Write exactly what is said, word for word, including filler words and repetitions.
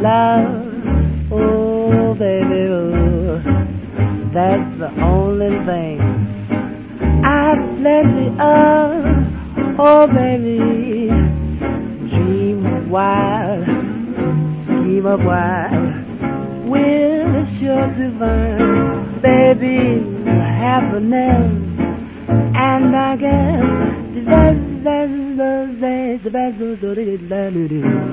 love. Oh, baby, oh, that's the only thing I've plenty of. Oh, baby, dream of wild, scheme of wild, will sure to find, baby, happiness. And I guess the best, best, best, the best, the best, the best,